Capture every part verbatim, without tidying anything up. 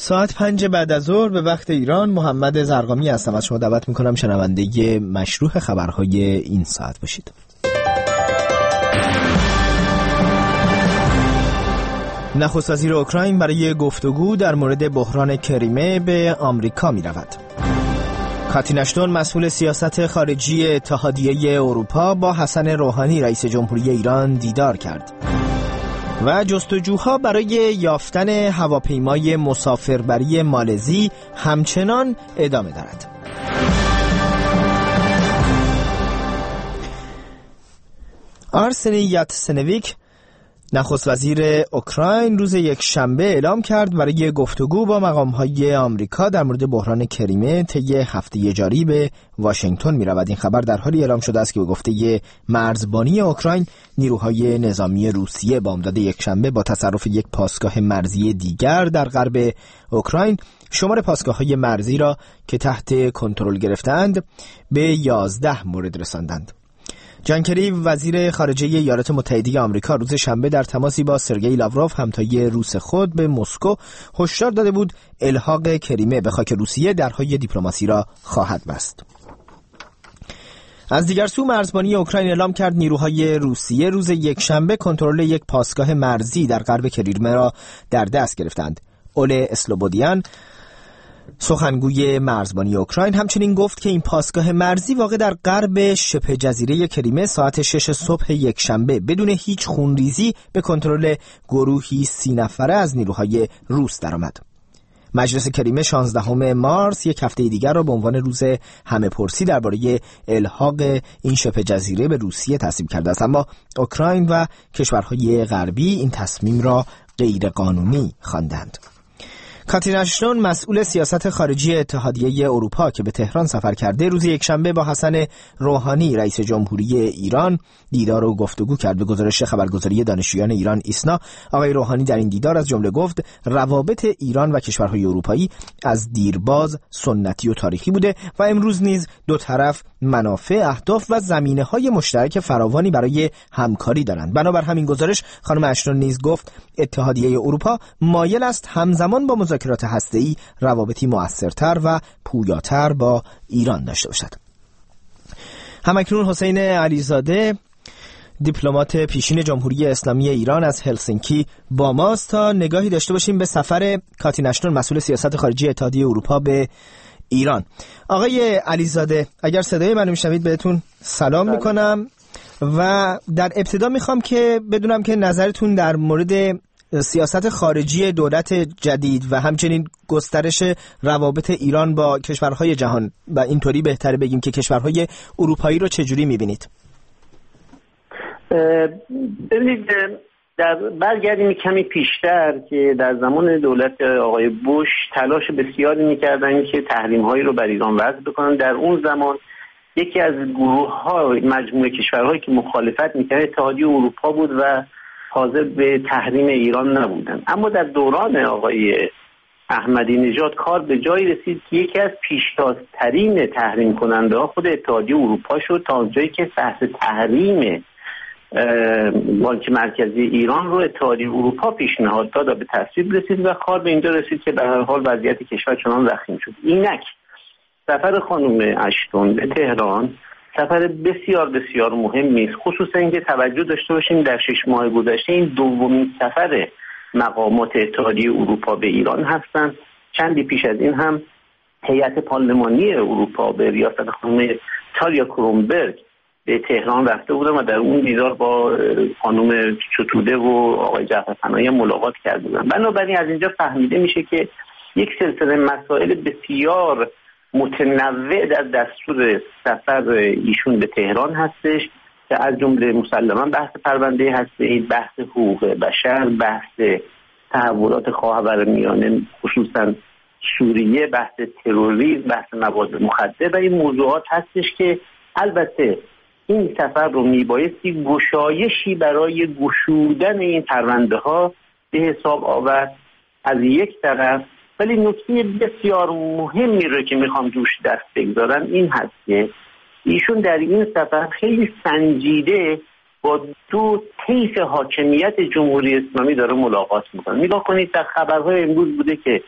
ساعت پنج بعد از ظهر به وقت ایران. محمد زرقامی هستم. از شما دعوت میکنم شنونده مشروع خبرهای این ساعت باشید. نخست وزیر اوکراین برای گفتگو در مورد بحران کریمه به آمریکا می رود. کاترین اشتون مسئول سیاست خارجی اتحادیه اروپا با حسن روحانی رئیس جمهوری ایران دیدار کرد. و جستجوها برای یافتن هواپیمای مسافربری مالزی همچنان ادامه دارد. آرسنی یاتسنویک نخست وزیر اوکراین روز یک شنبه اعلام کرد برای گفتگو با مقام‌های آمریکا در مورد بحران کریمه طی هفته جاری به واشنگتن می‌رود. این خبر در حالی اعلام شده است که به گفته مرزبانی اوکراین نیروهای نظامی روسیه بامداد یک شنبه با تصرف یک پاسگاه مرزی دیگر در غرب اوکراین شمار پاسگاه‌های مرزی را که تحت کنترل گرفتند به یازده مورد رساندند. جان کری وزیر خارجه ایالات متحده آمریکا روز شنبه در تماسی با سرگئی لاوروف همتای روس خود به مسکو هشدار داده بود الحاق کریمه به خاک روسیه درهای دیپلماسی را خواهد بست. از دیگر سو مرزبانی اوکراین اعلام کرد نیروهای روسیه روز یک شنبه کنترل یک پاسگاه مرزی در غرب کریمه را در دست گرفتند. اوله اسلوبودیان سخنگوی مرزبانی اوکراین همچنین گفت که این پاسگاه مرزی واقع در غرب شبه جزیره کریمه ساعت شش صبح یک شنبه بدون هیچ خونریزی به کنترل گروهی سی نفره از نیروهای روس درآمد. مجلس کریمه شانزدهم مارس یک هفته دیگر را به عنوان روز همه پرسی درباره الحاق این شبه جزیره به روسیه تصویب کرده است، اما اوکراین و کشورهای غربی این تصمیم را غیر قانونی خواندند. کاترین اشتون مسئول سیاست خارجی اتحادیه اروپا که به تهران سفر کرده روز یکشنبه با حسن روحانی رئیس جمهوری ایران دیدار و گفتگو کرد. به گزارش خبرگزاری دانشجویان ایران ایسنا آقای روحانی در این دیدار از جمله گفت روابط ایران و کشورهای اروپایی از دیرباز سنتی و تاریخی بوده و امروز نیز دو طرف منافع، اهداف و زمینه‌های مشترک فراوانی برای همکاری دارند. بنابر همین گزارش خانم اشتون نیز گفت اتحادیه اروپا مایل است همزمان با مذاکرات هسته‌ای روابطی مؤثرتر و پویاتر با ایران داشته باشد. همکنون حسین علیزاده دیپلمات پیشین جمهوری اسلامی ایران از هلسینکی با ماست تا نگاهی داشته باشیم به سفر کاترین اشتون مسئول سیاست خارجی اتحادیه اروپا به ایران. آقای علیزاده اگر صدای منو میشنوید بهتون سلام میکنم و در ابتدا میخوام که بدونم که نظرتون در مورد سیاست خارجی دولت جدید و همچنین گسترش روابط ایران با کشورهای جهان و اینطوری بهتره بگیم که کشورهای اروپایی رو چجوری میبینید؟ ببینید در برگردیم کمی پیشتر که در زمان دولت آقای بوش تلاش بسیاری میکردن که تحریم‌هایی رو بر ایران وضع بکنن. در اون زمان یکی از گروه‌ها مجموعه کشورهایی که مخالفت میکرد اتحادیه اروپا بود و حاضر به تحریم ایران نبودن. اما در دوران آقای احمدی نژاد کار به جایی رسید که یکی از پیشتازترین تحریم کننده ها خود اتحادیه اروپا شد تا اونجایی که بحث تحریم بانک مرکزی ایران رو اتحادیه اروپا پیشنهاد داد و به تصویب رسید و کار به اینجا رسید که به هر حال وضعیت کشور چنان وخیم شد. اینک سفر خانم اشتون به تهران سفر بسیار بسیار مهمی است، خصوصا اینکه توجه داشته باشیم در شش ماه گذشته این دومین سفر مقامات اتحادیه اروپا به ایران هستند. چندی پیش از این هم هیئت پارلمانی اروپا به ریاست خانم تالیا کرونبرگ به تهران رفته بودن و در اون دیدار با خانم چتوده و آقای جعفر پناهی ملاقات کرده بودن. بنابراین از اینجا فهمیده میشه که یک سلسله مسائل بسیار متنوع در دستور سفر ایشون به تهران هستش که از جمله مسلما بحث پرونده هسته‌ای، بحث حقوق بشر، بحث تحولات خاورمیانه خصوصا سوریه، بحث تروریسم، بحث مواد مخدر و این موضوعات هستش که البته این سفر رو میبایستی گشایشی برای گشودن این پرونده ها به حساب آورد از یک طرف، ولی نکته بسیار مهمی رو که میخوام دوش دست بگذارم این هست که ایشون در این سفر خیلی سنجیده با دو طیف حاکمیت جمهوری اسلامی داره ملاقات میکنه. نگاه کنید در خبرهای امروز بوده که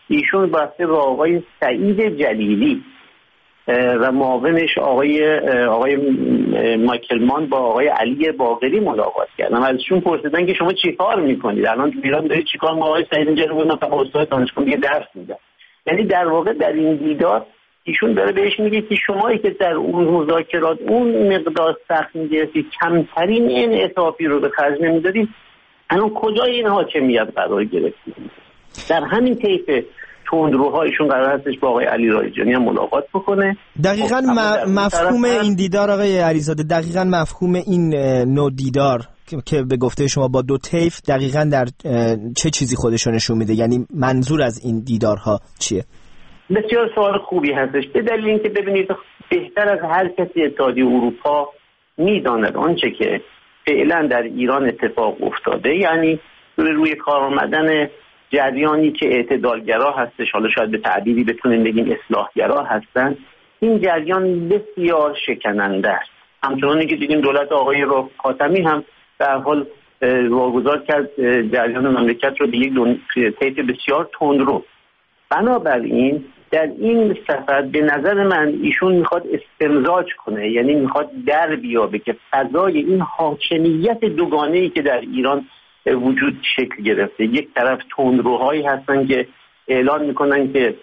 ایشون باسته با آقای سعید جلیلی و معاونش آقای آقای مایکل مان با آقای علی باقری ملاقات کردن. ازشون پرسیدن که شما چی کار میکنید الان تو ایران، دارید چی کار میکنید؟ آقای سعید جلیلی گفتن فقط استاد دانشگاه یه درس میدن. یعنی در واقع در این دیدار ایشون داره بهش میگه که شمایی که در اون مذاکرات اون مقدار سخت میگرفتید، کمترین این اطافی رو به خرج نمیدادید، الان کجای این حاکمیت قرار گرفتید؟ در همین طیف تندروهایشون قرار هستش با آقای علی رایجانی هم ملاقات بکنه. دقیقاً م- مفهوم این دیدار آقای علیزاده، دقیقاً مفهوم این نوع دیدار که به گفته شما با دو طیف دقیقاً در چه چیزی خودشو نشون میده؟ یعنی منظور از این دیدارها چیه؟ بسیار سوال خوبی هستش، به دلیل اینکه ببینید بهتر از هر کسی اتحادیه اروپا میداند آنچه که فعلا در ایران اتفاق افتاده، یعنی روی کار آمدن جریانی که اعتدالگرا هستش، حالا شاید به تعبیری بتونیم بگیم اصلاحگرا هستن، این جریان بسیار شکننده است. همچنانی که دیدیم دولت آقای خاتمی هم در حال واگذار کرد جریان مملکت رو به یک طیف بسیار تندرو. بنابراین در این سفر به نظر من ایشون میخواد استمزاج کنه، یعنی میخواد در بیابه که فضای این حاکمیت دوگانه‌ای که در ایران وجود شکل گرفته، یک طرف تندروهایی هستن که اعلان میکنن که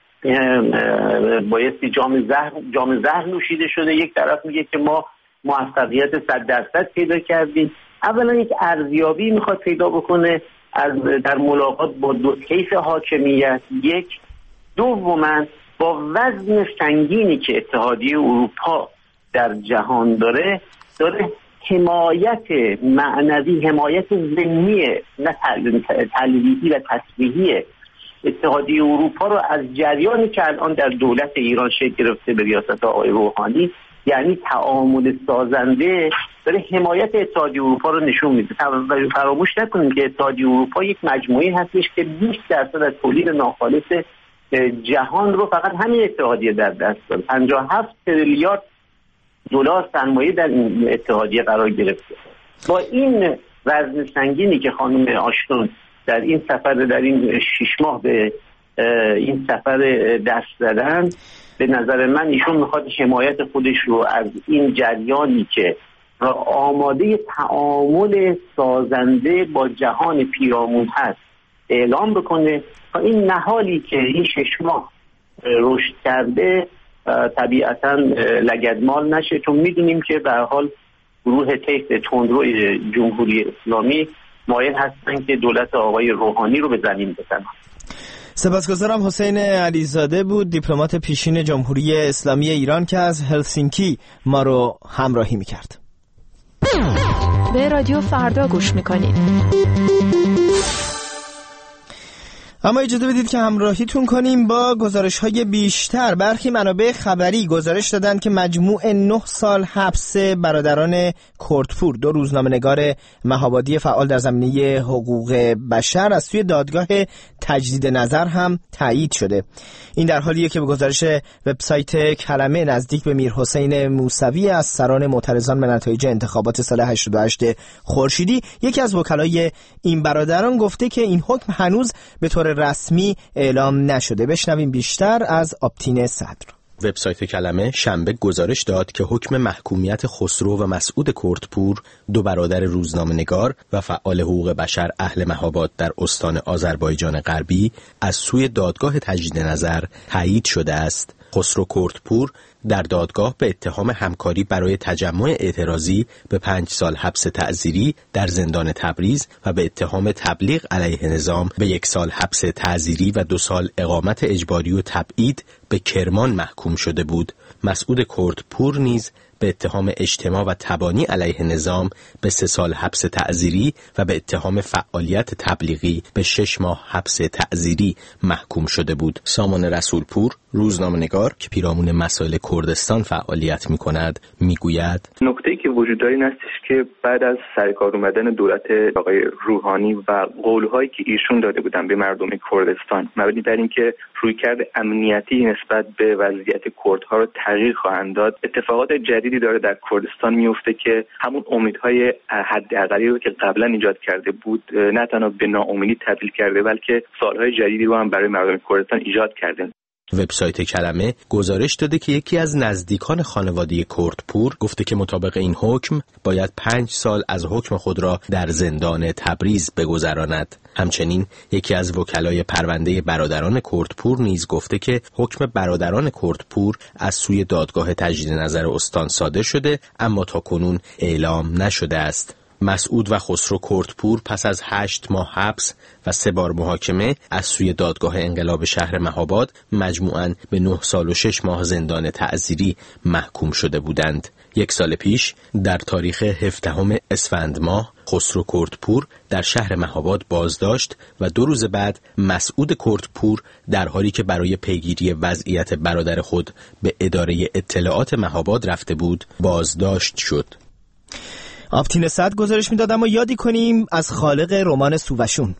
بایستی جام زهر جام زهر نوشیده شده، یک طرف میگه که ما موفقیت صد درصد پیدا کردیم. اولا یک ارزیابی میخواد پیدا بکنه از در ملاقات با دو طیف حاکمیت، یک دوما با وزن سنگینی که اتحادیه اروپا در جهان داره داره حمایت معنوی، حمایت ذهنی نه تلویحی و تصریحی اتحادیه اروپا رو از جریانی که الان در دولت ایران شکل گرفته به ریاست آقای روحانی، یعنی تعامل سازنده، داره حمایت اتحادیه اروپا رو نشون میده. فراموش نکنیم که اتحادیه اروپا یک مجموعه هستش که بیست درصد از تولید ناخالص جهان رو فقط همین اتحادیه در دست داره. پنجاه و هفت تریلیارد دلار سرمایه در این اتحادیه قرار گرفته. با این وزن سنگینی که خانم آشتون در این سفر در این شش ماه به این سفر دست زدن، به نظر من ایشون میخواد حمایت خودش رو از این جریانی که آماده تعامل سازنده با جهان پیرامون هست اعلام بکنه تا این نهالی که این شش ماه رشد کرده طبیعتاً لگدمال نشه، چون میدونیم که به هر حال گروه طیف تندروی جمهوری اسلامی مایل هستن که دولت آقای روحانی رو به زمین بزنن. سپاسگزارم. حسین علیزاده بود، دیپلمات پیشین جمهوری اسلامی ایران که از هلسینکی ما رو همراهی میکرد. به رادیو فردا گوش میکنید. اما اجازه بدید که همراهیتون کنیم با گزارش‌های بیشتر. برخی منابع خبری گزارش دادند که مجموع نه سال حبس برادران کردپور، دو روزنامه‌نگار مهابادی فعال در زمینه حقوق بشر، از سوی دادگاه تجدید نظر هم تایید شده. این در حالیه که به گزارش وبسایت کلمه نزدیک به میر حسین موسوی از سران معترضان به نتایج انتخابات سال هشتاد و هشت خورشیدی، یکی از وکلای این برادران گفته که این حکم هنوز به طور رسمی اعلام نشده. بشنویم بیشتر از آبتین صدر. وبسایت کلمه شنبه گزارش داد که حکم محکومیت خسرو و مسعود کردپور، دو برادر روزنامه‌نگار و فعال حقوق بشر اهل مهاباد در استان آذربایجان غربی، از سوی دادگاه تجدید نظر تایید شده است. خسرو کردپور در دادگاه به اتهام همکاری برای تجمع اعتراضی به پنج سال حبس تعزیری در زندان تبریز و به اتهام تبلیغ علیه نظام به یک سال حبس تعزیری و دو سال اقامت اجباری و تبعید به کرمان محکوم شده بود. مسعود کردپور نیز به اتهام اجتماع و تبانی علیه نظام به سه سال حبس تعزیری و به اتهام فعالیت تبلیغی به شش ماه حبس تعزیری محکوم شده بود. سامان رسولپور روزنامه‌نگار که پیرامون مسائل کردستان فعالیت می‌کند می‌گوید نکته‌ای که وجود داره این استش که بعد از سرکار اومدن دولت آقای روحانی و قول‌هایی که ایشون داده بودن به مردم کردستان مبنی بر اینکه رویکرد امنیتی نسبت به وضعیت کردها رو تغییر خواهند داد، اتفاقات جدیدی داره در کردستان میفته که همون امیدهای حداقلی رو که قبلا ایجاد کرده بود نه تنها به ناامیدی تبدیل کرده بلکه سالهای جدیدی رو هم برای مردم کردستان ایجاد کرده. وبسایت کلمه گزارش داده که یکی از نزدیکان خانواده کردپور گفته که مطابق این حکم باید پنج سال از حکم خود را در زندان تبریز بگذراند. همچنین یکی از وکلای پرونده برادران کردپور نیز گفته که حکم برادران کردپور از سوی دادگاه تجدید نظر استان صادر شده اما تاکنون اعلام نشده است. مسعود و خسرو کردپور پس از هشت ماه حبس و سه بار محاکمه از سوی دادگاه انقلاب شهر مهاباد مجموعاً به نه سال و شش ماه زندان تعزیری محکوم شده بودند. یک سال پیش در تاریخ هفدهم اسفند ماه خسرو کردپور در شهر مهاباد بازداشت و دو روز بعد مسعود کردپور در حالی که برای پیگیری وضعیت برادر خود به اداره اطلاعات مهاباد رفته بود بازداشت شد. آبتین صد گزارش میداد اما یادی کنیم از خالق رمان سووشون.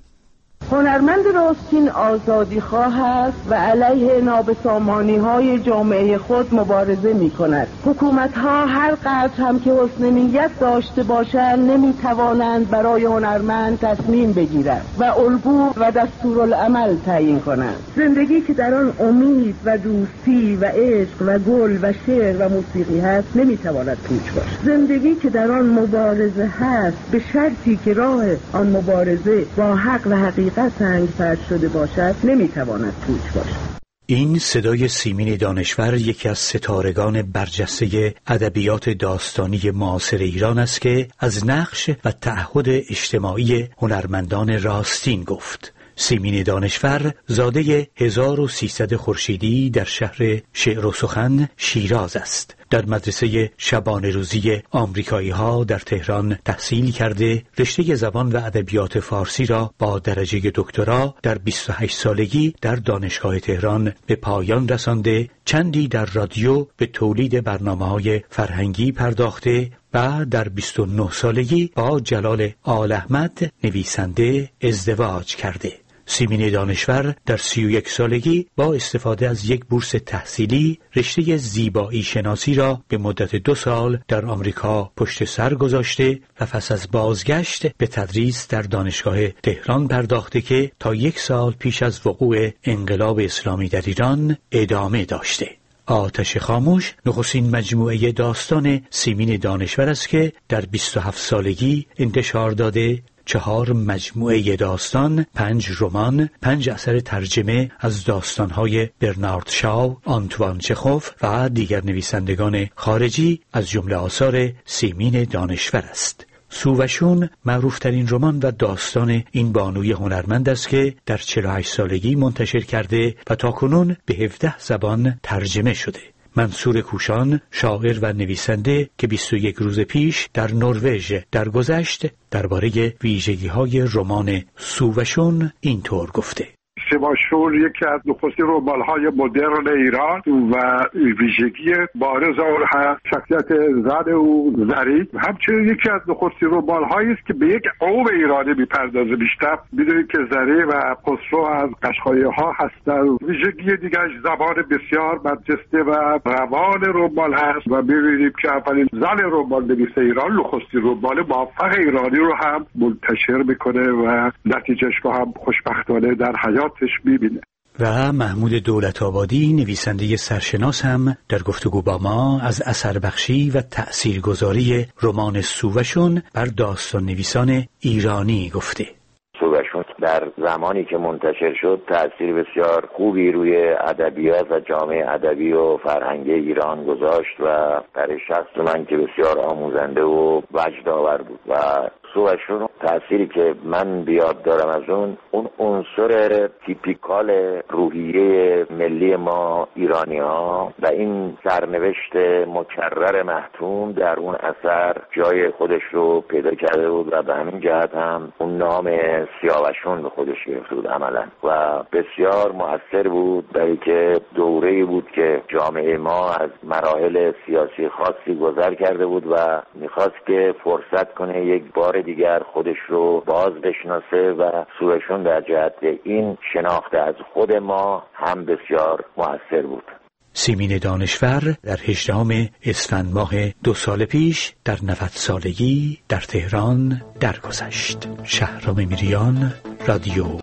هنرمند راستین آزادی خواه است و علیه نابسامانی های جامعه خود مبارزه می کند. حکومت ها هر قدر هم که حسن نیت داشته باشند نمی توانند برای هنرمند تصمیم بگیرند و الگو و دستورالعمل تعیین کنند. زندگی که در آن امید و دوستی و عشق و گل و شعر و موسیقی هست نمی تواند پوچ باشد. زندگی که در آن مبارزه هست به شرطی که راه آن مبارزه با حق و حقیقت سنگ فرش شده باشد نمیتواند پوچ باشد. این صدای سیمین دانشور یکی از ستارگان برجسته ادبیات داستانی معاصر ایران است که از نقش و تعهد اجتماعی هنرمندان راستین گفت. سیمین دانشور زاده هزار و سیصد خورشیدی در شهر شعر و سخن شیراز است. در مدرسه شبانه روزی آمریکایی ها در تهران تحصیل کرده رشته زبان و ادبیات فارسی را با درجه دکترا در بیست و هشت سالگی در دانشگاه تهران به پایان رسانده، چندی در رادیو به تولید برنامه‌های فرهنگی پرداخته و در بیست و نه سالگی با جلال آل احمد نویسنده ازدواج کرده. سیمین دانشور در سی و یک سالگی با استفاده از یک بورس تحصیلی رشته زیبایی شناسی را به مدت دو سال در آمریکا پشت سر گذاشته و پس از بازگشت به تدریس در دانشگاه تهران پرداخته که تا یک سال پیش از وقوع انقلاب اسلامی در ایران ادامه داشته. آتش خاموش نخستین مجموعه داستان سیمین دانشور است که در بیست و هفت سالگی انتشار داده. چهار مجموعه داستان، پنج رمان، پنج اثر ترجمه از داستان‌های برنارد شاو، آنتوان چخوف و دیگر نویسندگان خارجی از جمله آثار سیمین دانشور است. سووشون معروفترین رمان و داستان این بانوی هنرمند است که در چهل و هشت سالگی منتشر کرده و تاکنون به هفده زبان ترجمه شده. منصور کوشان، شاعر و نویسنده که بیست و یک روز پیش در نروژ درگذشت درباره ویژگی‌های رمان سووشون اینطور گفته: سووشون یکی از نخستین رمان‌های مدرن ایران و ویژگی بارز آن هست شخصیت زن او زری. همچنین یکی از نخستین رمان‌هایی است که به یک قوم ایرانی می‌پردازه. بیشتر می‌دونید که زری و خسرو از قشقایی‌ها هستند. ویژگی دیگرش زبان بسیار برجسته و روان رمان هست و می‌بینیم که اولین زن رمان‌نویس ایران نخستین رمان موفق ایرانی رو هم منتشر می‌کنه و نتیجهش رو هم خوشبختانه در حیات می‌بینه. و محمود دولت‌آبادی نویسنده سرشناس هم در گفتگو با ما از اثر بخشی و تأثیرگذاری رمان سووشون بر داستان نویسان ایرانی گفته. سووشون در زمانی که منتشر شد تأثیر بسیار خوبی روی ادبیات و جامعه ادبی و فرهنگی ایران گذاشت و در شخص من که بسیار آموزنده و وجدآور بود و سوشون تأثیری که من بیاد دارم از اون اون عنصر تیپیکال روحیه ملی ما ایرانی ها و این سرنوشت مکرر محتوم در اون اثر جای خودش رو پیدا کرده بود و به همین جهت هم اون نام سیاوشون به خودش گرفته بود عملا و بسیار مؤثر بود، برای که دوره‌ای بود که جامعه ما از مراحل سیاسی خاصی گذر کرده بود و میخواست که فرصت کنه یک بار دیگر خودش رو باز بشناسه و سوشون در جهت این شناخته از خود ما هم بسیار مؤثر بود. سیمین دانشور در هجدهم اسفند ماه دو سال پیش در نود سالگی در تهران درگذشت. شهرام میریان، رادیو